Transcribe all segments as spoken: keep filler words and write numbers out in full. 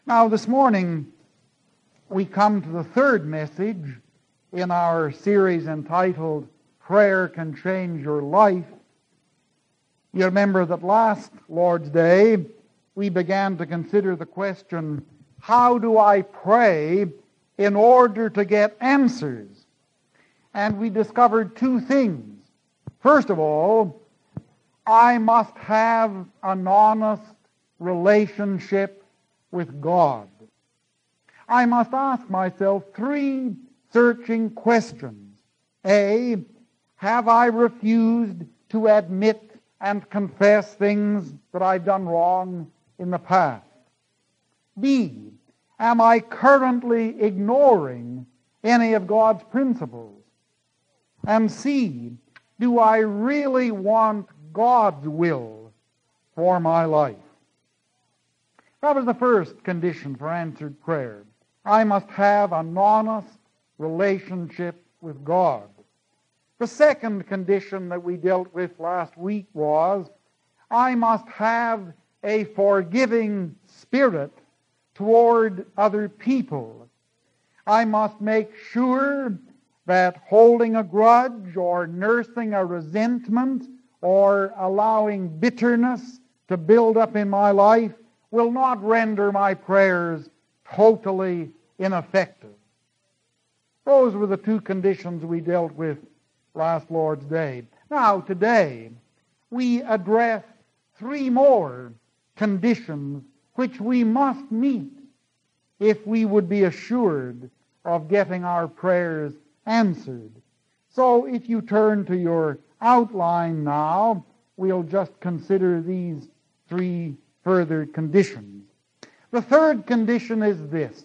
Now, this morning, we come to the third message in our series entitled, Prayer Can Change Your Life. You remember that last Lord's Day, we began to consider the question, how do I pray in order to get answers? And we discovered two things. First of all, I must have an honest relationship with God. I must ask myself three searching questions. A, have I refused to admit and confess things that I've done wrong in the past? B, am I currently ignoring any of God's principles? And C, do I really want God's will for my life? That was the first condition for answered prayer. I must have an honest relationship with God. The second condition that we dealt with last week was, I must have a forgiving spirit toward other people. I must make sure that holding a grudge or nursing a resentment or allowing bitterness to build up in my life will not render my prayers totally ineffective. Those were the two conditions we dealt with last Lord's Day. Now, today, we address three more conditions which we must meet if we would be assured of getting our prayers answered. So, if you turn to your outline now, we'll just consider these three further conditions. The third condition is this.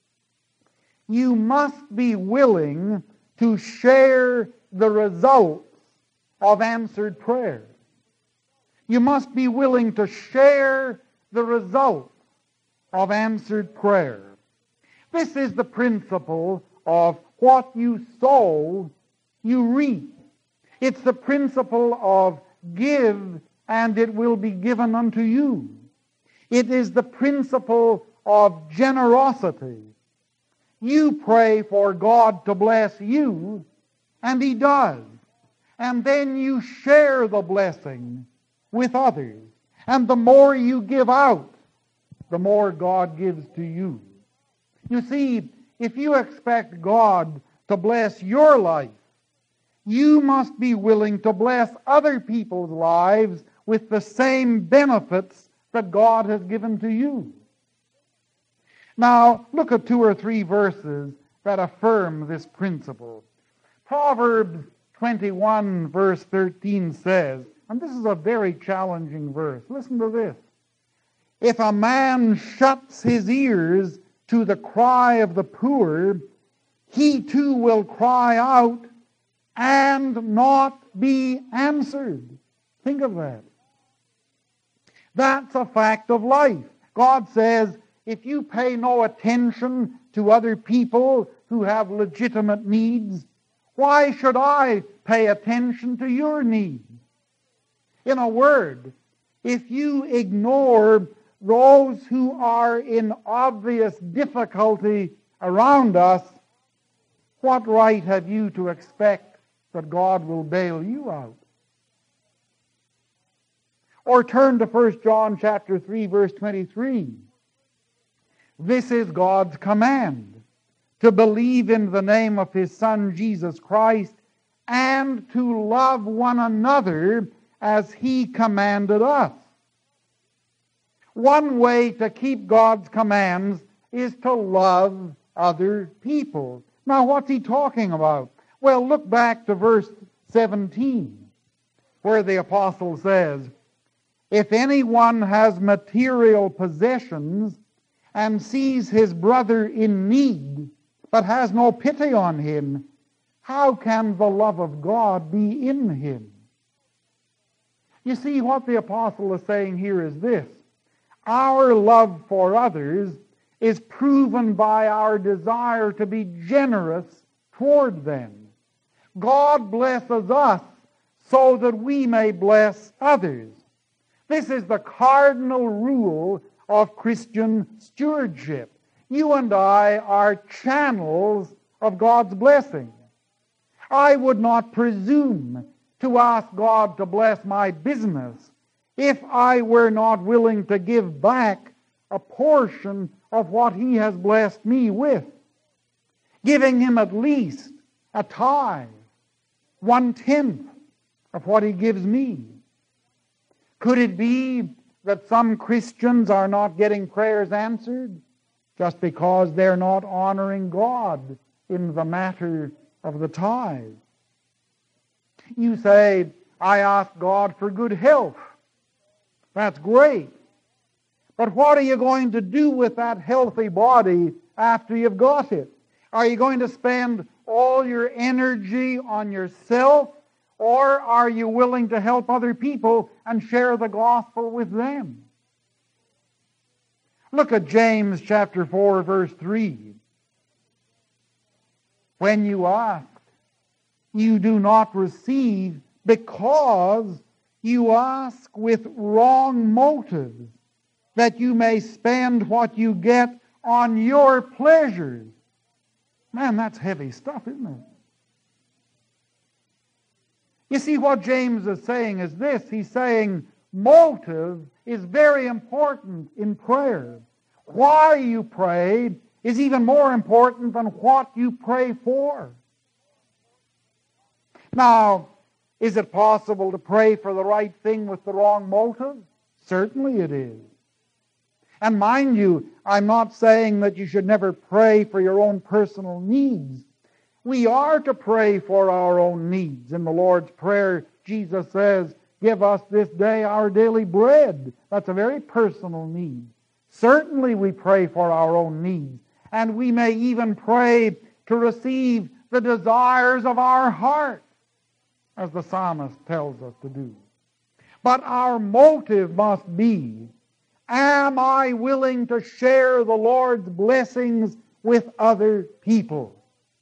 You must be willing to share the results of answered prayer. You must be willing to share the results of answered prayer. This is the principle of what you sow, you reap. It's the principle of give, and it will be given unto you. It is the principle of generosity. You pray for God to bless you, and He does. And then you share the blessing with others. And the more you give out, the more God gives to you. You see, if you expect God to bless your life, you must be willing to bless other people's lives with the same benefits that God has given to you. Now, look at two or three verses that affirm this principle. Proverbs twenty-one, verse thirteen says, and this is a very challenging verse. Listen to this. If a man shuts his ears to the cry of the poor, he too will cry out and not be answered. Think of that. That's a fact of life. God says, if you pay no attention to other people who have legitimate needs, why should I pay attention to your needs? In a word, if you ignore those who are in obvious difficulty around us, what right have you to expect that God will bail you out? Or turn to First John chapter three, verse twenty-three. This is God's command, to believe in the name of His Son, Jesus Christ, and to love one another as He commanded us. One way to keep God's commands is to love other people. Now, what's He talking about? Well, look back to verse seventeen, where the apostle says, if anyone has material possessions and sees his brother in need, but has no pity on him, how can the love of God be in him? You see, what the apostle is saying here is this. Our love for others is proven by our desire to be generous toward them. God blesses us so that we may bless others. This is the cardinal rule of Christian stewardship. You and I are channels of God's blessing. I would not presume to ask God to bless my business if I were not willing to give back a portion of what He has blessed me with, giving Him at least a tithe, one-tenth of what He gives me. Could it be that some Christians are not getting prayers answered just because they're not honoring God in the matter of the tithe? You say, I ask God for good health. That's great. But what are you going to do with that healthy body after you've got it? Are you going to spend all your energy on yourself, or are you willing to help other people and share the gospel with them? Look at James chapter four, verse three. When you ask, you do not receive because you ask with wrong motives, that you may spend what you get on your pleasures. Man, that's heavy stuff, isn't it? You see, what James is saying is this. He's saying motive is very important in prayer. Why you pray is even more important than what you pray for. Now, is it possible to pray for the right thing with the wrong motive? Certainly it is. And mind you, I'm not saying that you should never pray for your own personal needs. We are to pray for our own needs. In the Lord's Prayer, Jesus says, give us this day our daily bread. That's a very personal need. Certainly we pray for our own needs. And we may even pray to receive the desires of our heart, as the psalmist tells us to do. But our motive must be, am I willing to share the Lord's blessings with other people?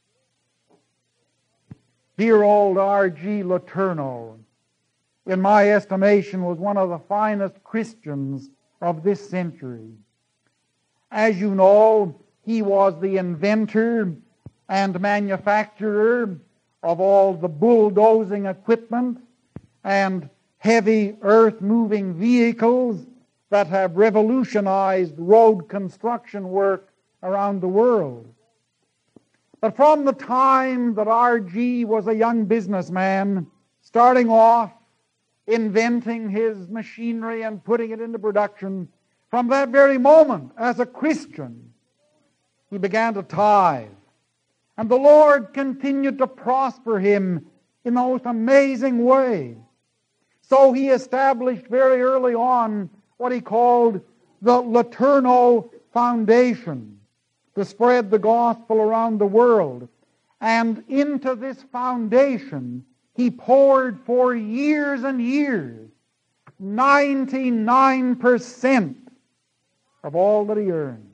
Dear old R G Letourneau, in my estimation, was one of the finest Christians of this century. As you know, he was the inventor and manufacturer of all the bulldozing equipment and heavy earth-moving vehicles that have revolutionized road construction work around the world. But from the time that R G was a young businessman, starting off, inventing his machinery and putting it into production, from that very moment, as a Christian, he began to tithe. And the Lord continued to prosper him in the most amazing way. So he established very early on what he called the Letourneau Foundation, to spread the gospel around the world. And into this foundation, he poured for years and years ninety-nine percent of all that he earned.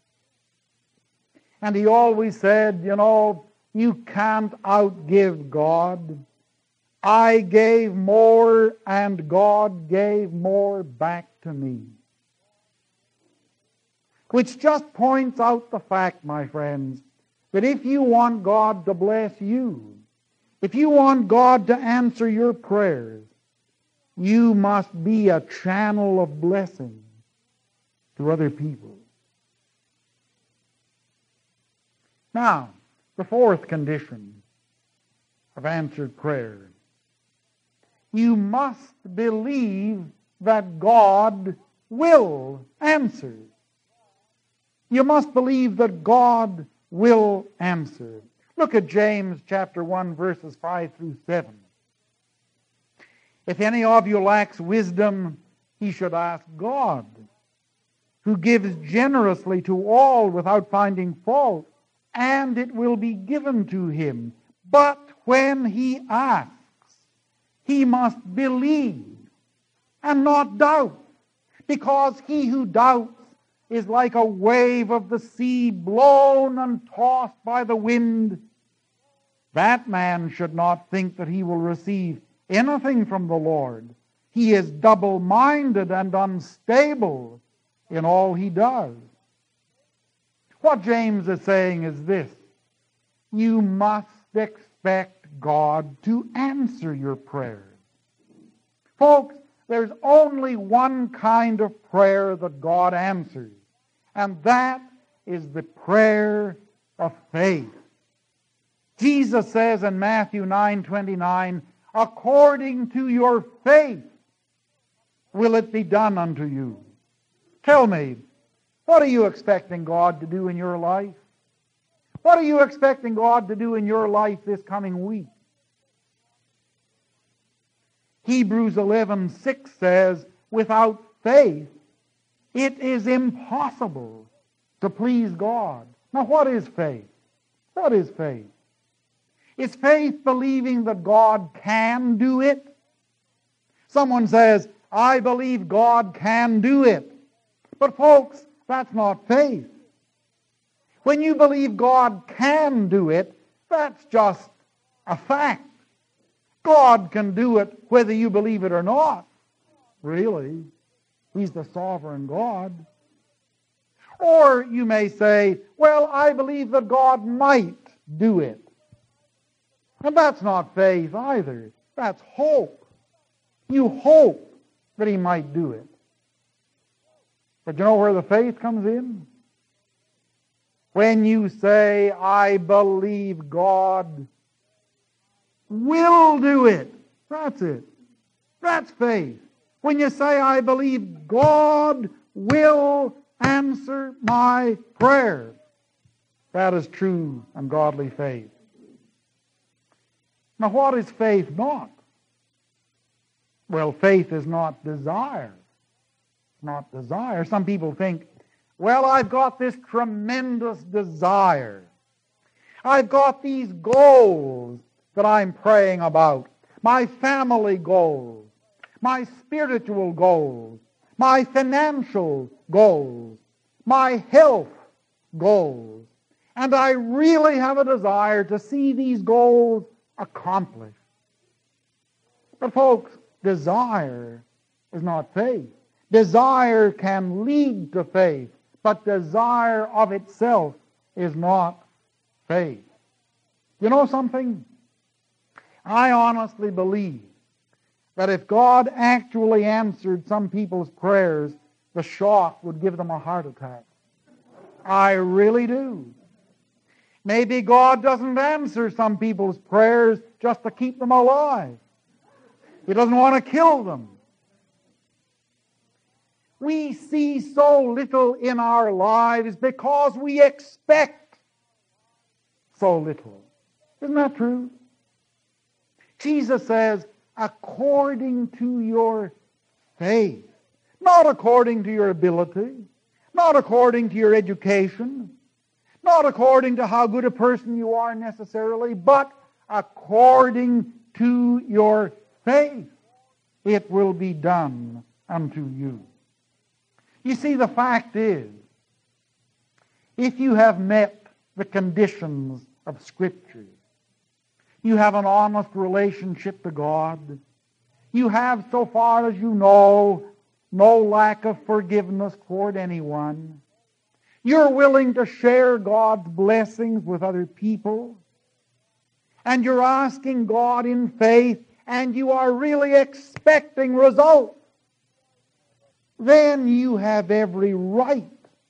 And he always said, you know, you can't outgive God. I gave more and God gave more back to me. Which just points out the fact, my friends, that if you want God to bless you, if you want God to answer your prayers, you must be a channel of blessing to other people. Now, the fourth condition of answered prayer. You must believe that God will answer. You must believe that God will answer. Look at James chapter one, verses five through seven. If any of you lacks wisdom, he should ask God, who gives generously to all without finding fault, and it will be given to him. But when he asks, he must believe and not doubt, because he who doubts is like a wave of the sea blown and tossed by the wind. That man should not think that he will receive anything from the Lord. He is double-minded and unstable, in all he does. What James is saying is this: you must expect God to answer your prayers. Folks, there's only one kind of prayer that God answers, and that is the prayer of faith. Jesus says in Matthew nine twenty-nine, according to your faith will it be done unto you. Tell me, what are you expecting God to do in your life? What are you expecting God to do in your life this coming week? Hebrews eleven six says, without faith it is impossible to please God. Now what is faith? What is faith? Is faith believing that God can do it? Someone says, I believe God can do it. But folks, that's not faith. When you believe God can do it, that's just a fact. God can do it whether you believe it or not. Really. He's the sovereign God. Or you may say, well, I believe that God might do it. And that's not faith either. That's hope. You hope that he might do it. But you know where the faith comes in? When you say, I believe God will do it. That's it. That's faith. When you say, I believe God will answer my prayer, that is true and godly faith. Now, what is faith not? Well, faith is not desire. Not desire. Some people think, well, I've got this tremendous desire. I've got these goals that I'm praying about. My family goals, my spiritual goals, my financial goals, my health goals. And I really have a desire to see these goals accomplished. But folks, desire is not faith. Desire can lead to faith, but desire of itself is not faith. You know something? I honestly believe that if God actually answered some people's prayers, the shock would give them a heart attack. I really do. Maybe God doesn't answer some people's prayers just to keep them alive. He doesn't want to kill them. We see so little in our lives because we expect so little. Isn't that true? Jesus says, according to your faith, not according to your ability, not according to your education, not according to how good a person you are necessarily, but according to your faith, it will be done unto you. You see, the fact is, if you have met the conditions of Scripture, you have an honest relationship to God, you have, so far as you know, no lack of forgiveness toward anyone, you're willing to share God's blessings with other people, and you're asking God in faith, and you are really expecting results, then you have every right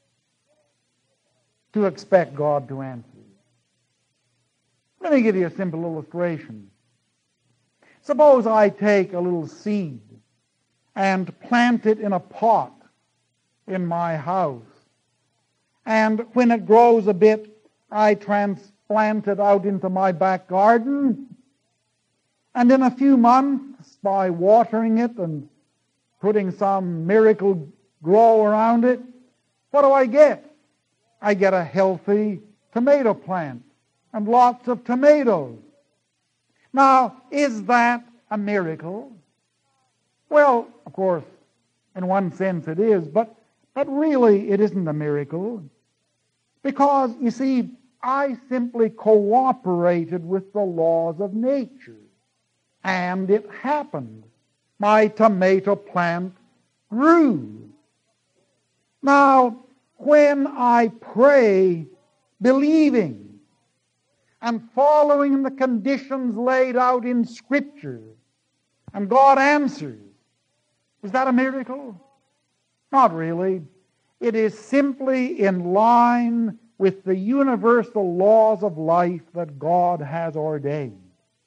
to expect God to answer you. Let me give you a simple illustration. Suppose I take a little seed and plant it in a pot in my house. And when it grows a bit, I transplant it out into my back garden. And in a few months, by watering it and putting some miracle grow around it, what do I get? I get a healthy tomato plant and lots of tomatoes. Now, is that a miracle? Well, of course, in one sense it is, but, but really it isn't a miracle. Because, you see, I simply cooperated with the laws of nature. And it happened. My tomato plant grew. Now, when I pray believing and following the conditions laid out in Scripture, and God answers, is that a miracle? Not really. It is simply in line with the universal laws of life that God has ordained.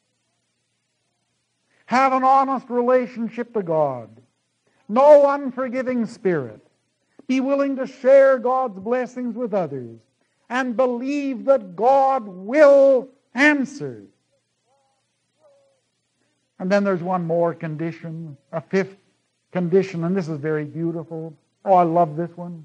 Have an honest relationship to God. No unforgiving spirit. Be willing to share God's blessings with others. And believe that God will answer. And then there's one more condition, a fifth condition, and this is very beautiful. Oh, I love this one.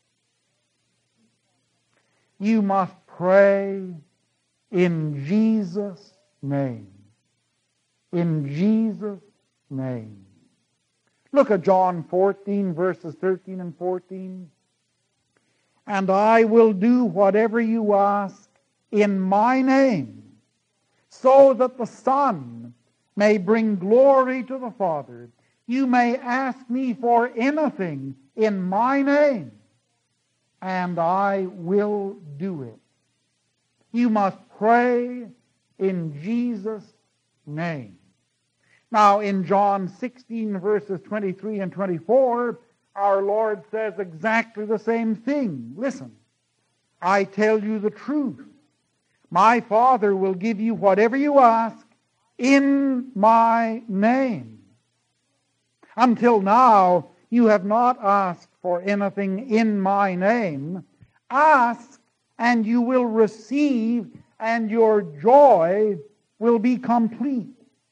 You must pray in Jesus' name. In Jesus' name. Look at John fourteen, verses thirteen and fourteen. And I will do whatever you ask in my name, so that the Son may bring glory to the Father. You may ask me for anything in my name, and I will do it. You must pray in Jesus' name. Now, in John sixteen, verses twenty-three and twenty-four, our Lord says exactly the same thing. Listen, I tell you the truth. My Father will give you whatever you ask in my name. Until now, you have not asked for anything in my name. Ask, and you will receive, and your joy will be complete.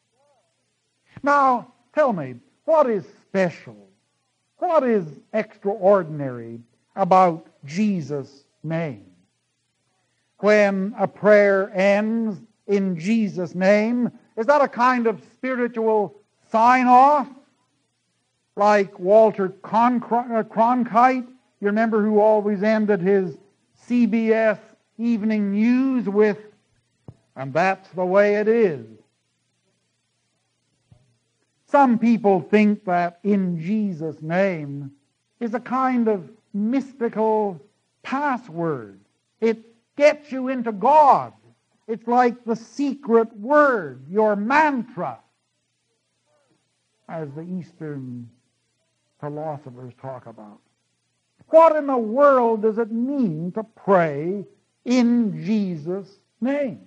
Now, tell me, what is special? What is extraordinary about Jesus' name? When a prayer ends in Jesus' name, is that a kind of spiritual sign-off? Like Walter Cronkite, you remember, who always ended his C B S evening news with, and that's the way it is. Some people think that in Jesus' name is a kind of mystical password. It gets you into God. It's like the secret word, your mantra, as the Eastern philosophers talk about. What in the world does it mean to pray in Jesus' name?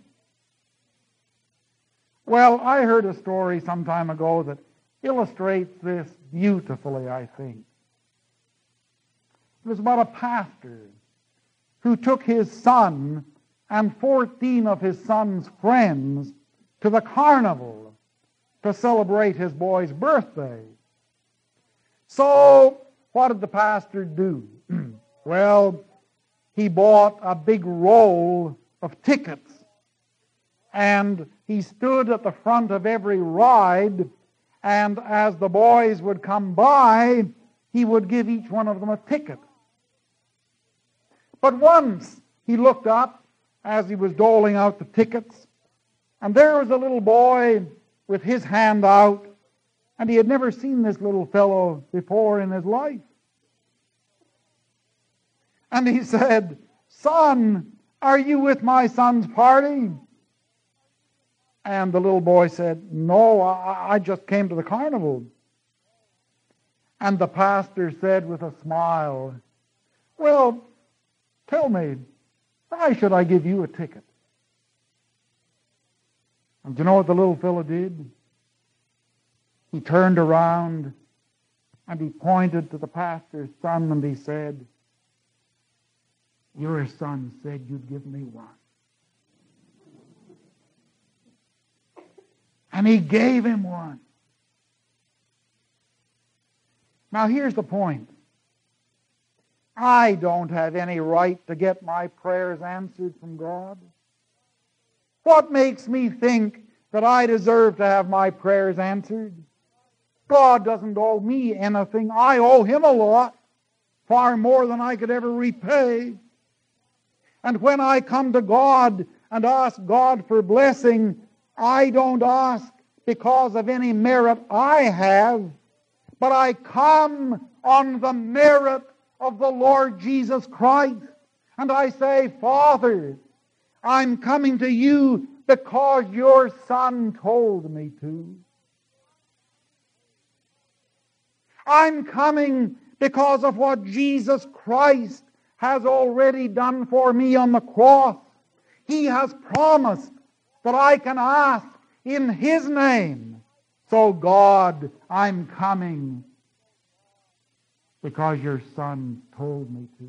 Well, I heard a story some time ago that illustrates this beautifully, I think. It was about a pastor who took his son and fourteen of his son's friends to the carnival to celebrate his boy's birthday. So, what did the pastor do? Well, he bought a big roll of tickets, and he stood at the front of every ride, and as the boys would come by, he would give each one of them a ticket. But once he looked up as he was doling out the tickets, and there was a little boy with his hand out, and he had never seen this little fellow before in his life. And he said, "Son, are you with my son's party?" And the little boy said, "No, I, I just came to the carnival." And the pastor said with a smile, "Well, tell me, why should I give you a ticket?" And do you know what the little fellow did? He turned around and he pointed to the pastor's son and he said, "Your son said you'd give me one." And he gave him one. Now here's the point. I don't have any right to get my prayers answered from God. What makes me think that I deserve to have my prayers answered? God doesn't owe me anything. I owe him a lot, far more than I could ever repay. And when I come to God and ask God for blessing, I don't ask because of any merit I have, but I come on the merit of the Lord Jesus Christ. And I say, Father, I'm coming to you because your Son told me to. I'm coming because of what Jesus Christ has already done for me on the cross. He has promised that I can ask in His name. So God, I'm coming because your Son told me to.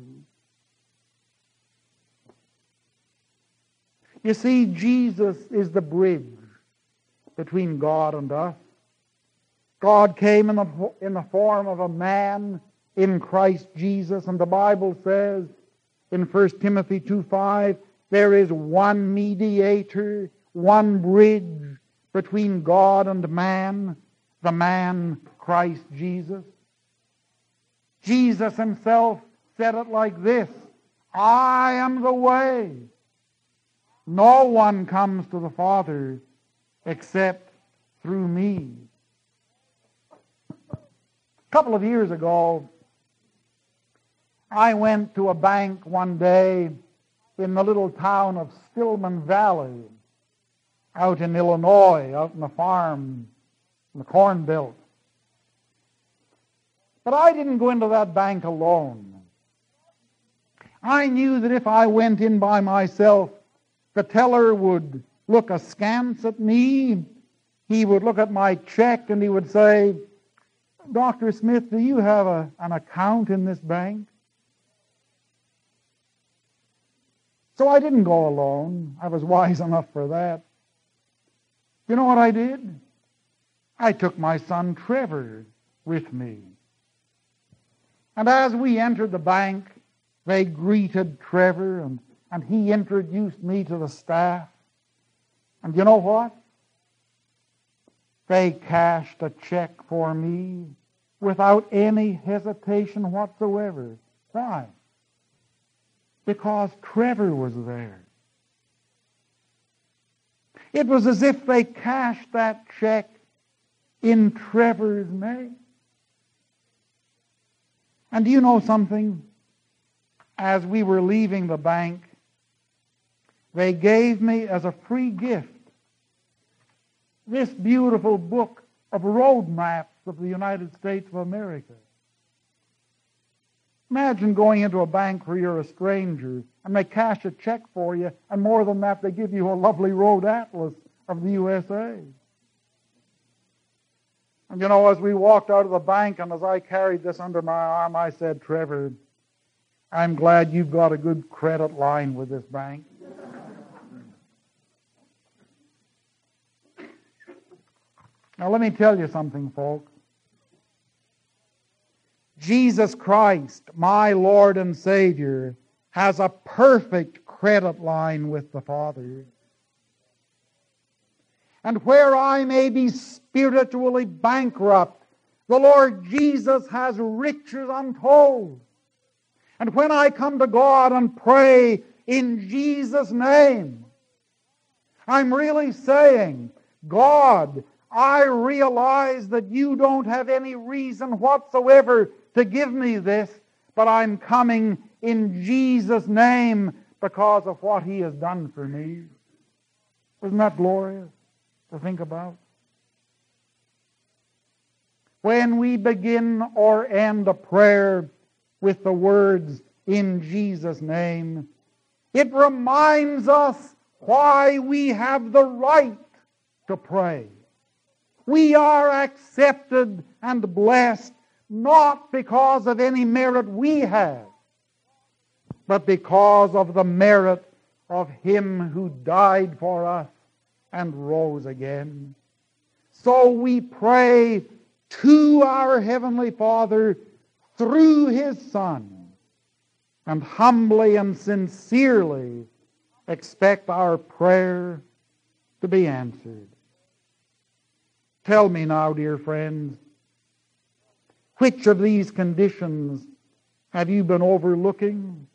You see, Jesus is the bridge between God and us. God came in the, in the form of a man in Christ Jesus, and the Bible says in First Timothy two five, there is one mediator, one bridge between God and man, the man Christ Jesus. Jesus himself said it like this, I am the way. No one comes to the Father except through me. A couple of years ago, I went to a bank one day in the little town of Stillman Valley, out in Illinois, out in the farm, in the corn belt. But I didn't go into that bank alone. I knew that if I went in by myself, the teller would look askance at me. He would look at my check and he would say, Doctor Smith, do you have a, an account in this bank? So I didn't go alone. I was wise enough for that. You know what I did? I took my son Trevor with me. And as we entered the bank, they greeted Trevor and, and he introduced me to the staff. And you know what? They cashed a check for me without any hesitation whatsoever. Why? Because Trevor was there. It was as if they cashed that check in Trevor's name. And do you know something? As we were leaving the bank, they gave me as a free gift this beautiful book of road maps of the United States of America. Imagine going into a bank where you're a stranger and they cash a check for you, and more than that, they give you a lovely road atlas of the U S A. And you know, as we walked out of the bank and as I carried this under my arm, I said, Trevor, I'm glad you've got a good credit line with this bank. Now let me tell you something, folks. Jesus Christ, my Lord and Savior, has a perfect credit line with the Father. And where I may be spiritually bankrupt, the Lord Jesus has riches untold. And when I come to God and pray in Jesus' name, I'm really saying, God, I realize that you don't have any reason whatsoever to give me this, but I'm coming in Jesus' name because of what He has done for me. Isn't that glorious to think about? When we begin or end a prayer with the words, in Jesus' name, it reminds us why we have the right to pray. We are accepted and blessed not because of any merit we have, but because of the merit of Him who died for us and rose again. So we pray to our Heavenly Father through His Son, and humbly and sincerely expect our prayer to be answered. Tell me now, dear friends, which of these conditions have you been overlooking?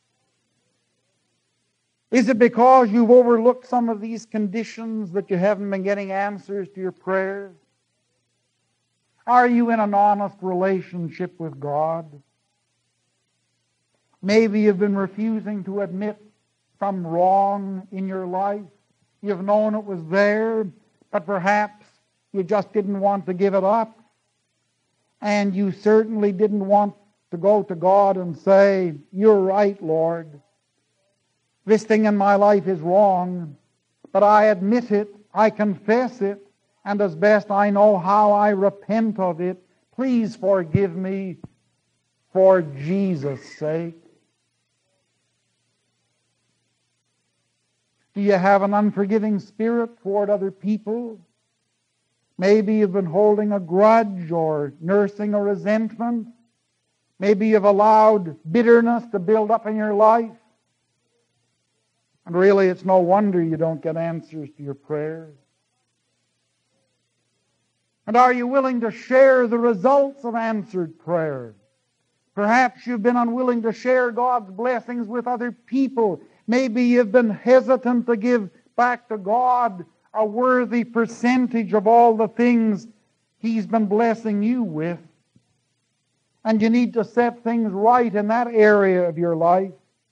Is it because you've overlooked some of these conditions that you haven't been getting answers to your prayers? Are you in an honest relationship with God? Maybe you've been refusing to admit some wrong in your life. You've known it was there, but perhaps you just didn't want to give it up. And you certainly didn't want to go to God and say, "You're right, Lord. This thing in my life is wrong, but I admit it, I confess it, and as best I know how, I repent of it. Please forgive me for Jesus' sake." Do you have an unforgiving spirit toward other people? Maybe you've been holding a grudge or nursing a resentment. Maybe you've allowed bitterness to build up in your life. And really, it's no wonder you don't get answers to your prayers. And are you willing to share the results of answered prayer? Perhaps you've been unwilling to share God's blessings with other people. Maybe you've been hesitant to give back to God a worthy percentage of all the things He's been blessing you with. And you need to set things right in that area of your life.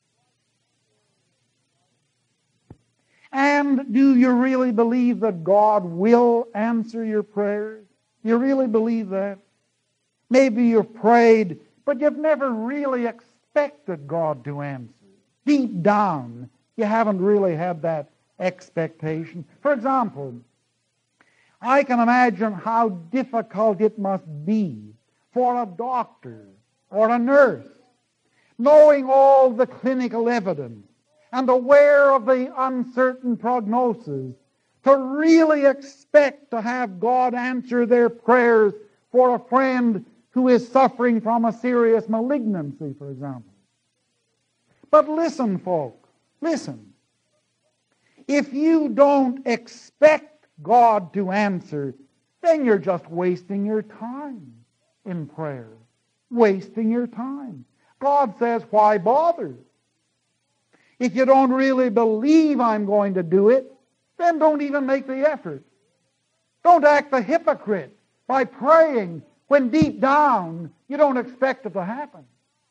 And do you really believe that God will answer your prayers? You really believe that? Maybe you've prayed, but you've never really expected God to answer. Deep down, you haven't really had that expectation. For example, I can imagine how difficult it must be for a doctor or a nurse, knowing all the clinical evidence and aware of the uncertain prognosis, to really expect to have God answer their prayers for a friend who is suffering from a serious malignancy, for example. But listen, folks, listen. If you don't expect God to answer, then you're just wasting your time in prayer. Wasting your time. God says, why bother? If you don't really believe I'm going to do it, then don't even make the effort. Don't act the hypocrite by praying when deep down you don't expect it to happen.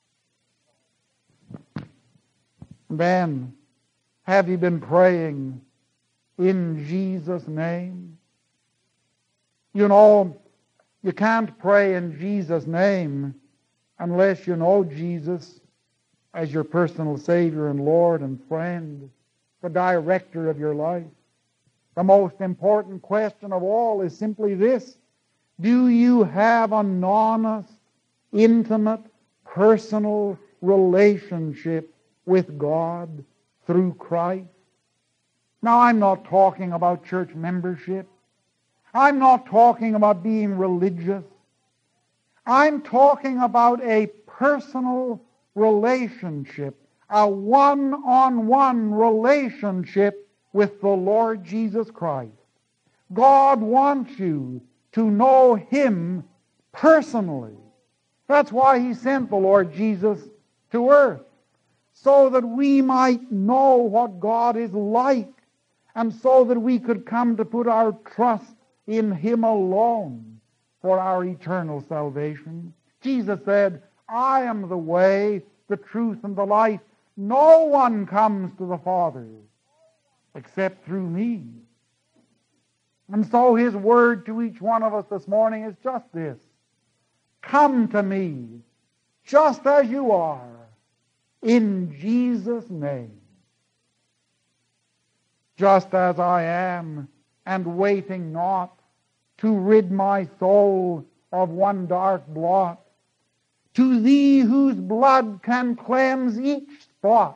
Then, have you been praying in Jesus' name? You know, you can't pray in Jesus' name unless you know Jesus as your personal Savior and Lord and friend, the director of your life. The most important question of all is simply this: do you have an honest, intimate, personal relationship with God through Christ? Now, I'm not talking about church membership. I'm not talking about being religious. I'm talking about a personal relationship, a one-on-one relationship with the Lord Jesus Christ. God wants you to know Him personally. That's why He sent the Lord Jesus to earth, so that we might know what God is like, and so that we could come to put our trust in Him alone for our eternal salvation. Jesus said, I am the way, the truth, and the life. No one comes to the Father except through me. And so His word to each one of us this morning is just this: come to me, just as you are, in Jesus' name. Just as I am, and waiting not to rid my soul of one dark blot, to Thee whose blood can cleanse each spot.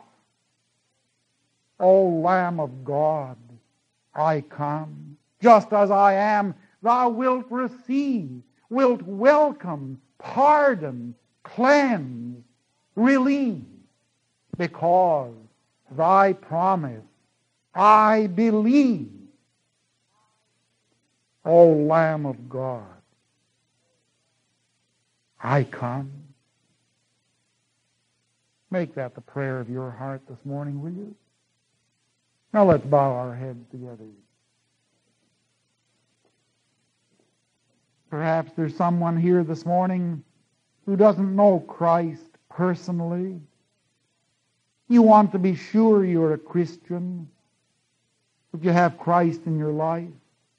O Lamb of God, I come. Just as I am, Thou wilt receive, wilt welcome, pardon, cleanse, relieve, because Thy promise I believe. O Lamb of God, I come. Make that the prayer of your heart this morning, will you? Now let's bow our heads together. Perhaps there's someone here this morning who doesn't know Christ personally. You want to be sure you're a Christian, that you have Christ in your life.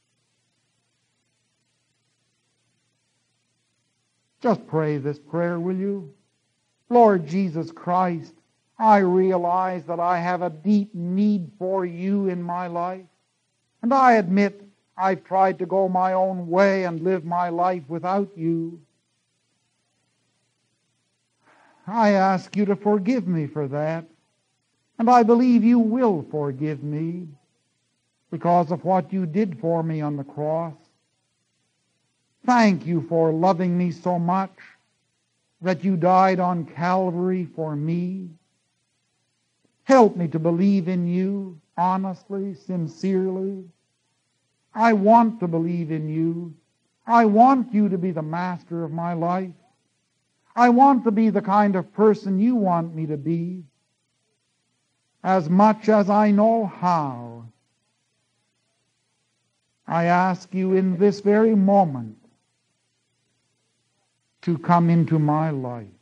Just pray this prayer, will you? Lord Jesus Christ, I realize that I have a deep need for you in my life. And I admit I've tried to go my own way and live my life without you. I ask you to forgive me for that. And I believe you will forgive me because of what you did for me on the cross. Thank you for loving me so much that you died on Calvary for me. Help me to believe in you honestly, sincerely. I want to believe in you. I want you to be the master of my life. I want to be the kind of person you want me to be, as much as I know how. I ask you in this very moment to come into my life.